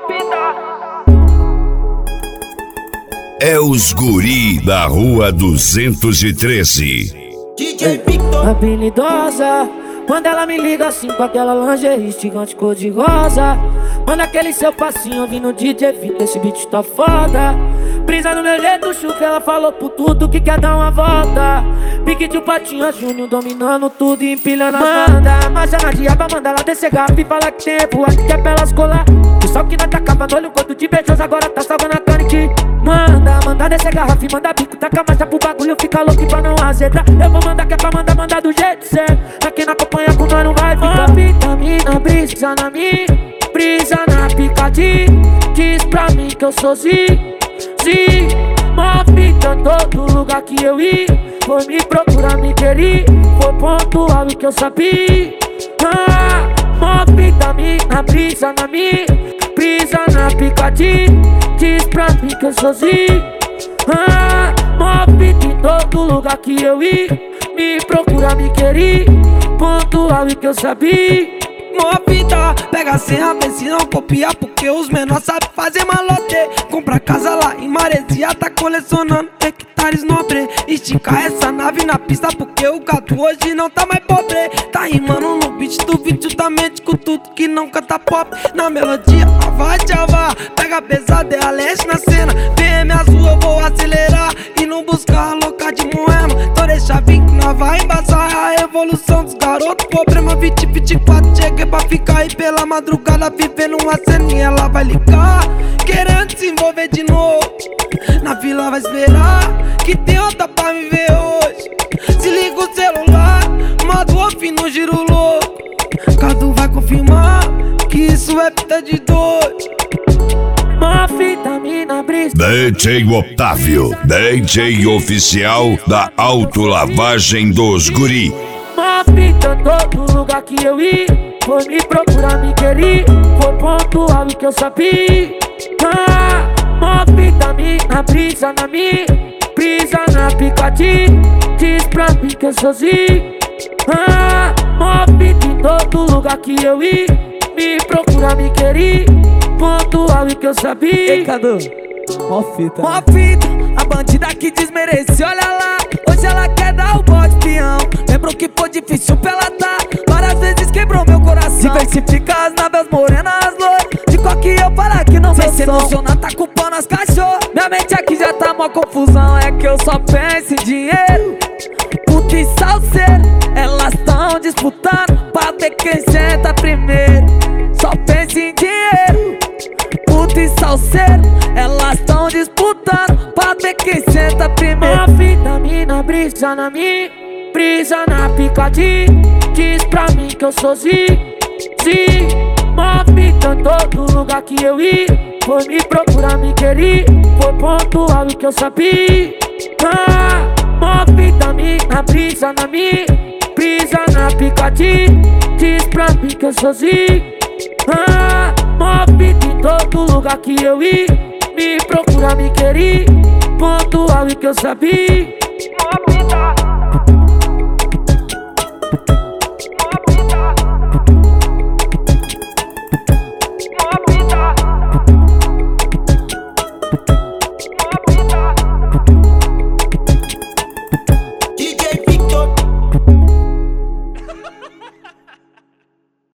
É os guri da rua 213. DJ Victor. Habilidosa, quando ela me liga assim com aquela lingerie gigante cor de rosa. Manda aquele seu passinho ouvindo DJ Victor, esse beat tá foda. Brisa no meu jeito, chuca, ela falou por tudo que quer dar uma volta. Pique de um Patinho Júnior, dominando tudo e empilhando a banda. Marcha na diaba, manda ela descer garrafa e fala que tempo, aqui que é pra elas colar. O sol que nós tacava no olho, gordo de beijoso, agora tá salvando a carne que manda descer garrafa e manda bico, taca marcha pro bagulho, fica louco pra não azedar. Eu vou mandar que é pra mandar do jeito certo. Aqui na acompanha com nós não vai ficar. Vitamina, brisa na minha, brisa na picadinha. Diz pra mim que eu sou move todo lugar que eu ir. Foi me procurar, me querer. Foi pontual o que eu sabia. Move vitamina, brisa na minha, brisa na picadinha. Diz pra mim que eu sou move de todo lugar que eu ir. Me procura, me querer. Pontual o que eu sabia. Mó vida, pega a senha, vê se não copiar, porque os menores sabem fazer malote. Compra casa lá em Maresia, tá colecionando hectares nobre. Estica essa nave na pista, porque o gato hoje não tá mais pobre. Tá rimando no beat do vídeo, justamente com tudo que não canta pop. Na melodia, vai Java, pega pesado, é a leste na cena. VM azul, eu vou acelerar e não buscar a louca de Moema. Então deixa vir que nós vai embaçar a evolução dos garotos. Problema 2024, cheguei pra ficar aí pela madrugada, vivendo uma ceninha. Ela vai ligar, querendo se envolver de novo. Na vila vai esperar, que tem outra pra me ver hoje. Se liga o celular, modo off no giro louco. Cadu vai confirmar que isso é fita de dois. Vitamina, brisa. DJ Otávio, DJ oficial da autolavagem dos guri. Move todo lugar que eu ir. Foi me procurar, me querer. Foi pontual o que eu sabia. Move vitamina, brisa na minha, brisa na picadinha. Diz pra mim que eu sou move de todo lugar que eu ir. Me procura, me querer. Pontual o que eu sabia. Ei, Cadu, mó fita, a bandida que desmerece, olha lá. Hoje ela quer dar o bote peão. Lembro que foi difícil pra ela dar. Várias vezes quebrou meu coração. Diversifica as naves morenas loiras. De qual que eu falar que não vem se emocionar, tá culpando as cachorras. Minha mente aqui já tá mó confusão. É que eu só penso em dinheiro. Puta e salseiro, elas tão disputando pra ver quem senta primeiro. Só penso em dinheiro. Puta e salseiro, elas tão disputando pra ver quem senta primeiro. A vitamina, brisa na minha, brisa na picadinha. Diz pra mim que eu sou move todo lugar que eu ir. Foi me procurar, me querer. Foi pontual o que eu sabia. Move vitamina, brisa na minha, brisa na picadinha. Diz pra mim que eu sou move de todo lugar que eu ir. Me procura, me querer. Pontual o que eu sabia.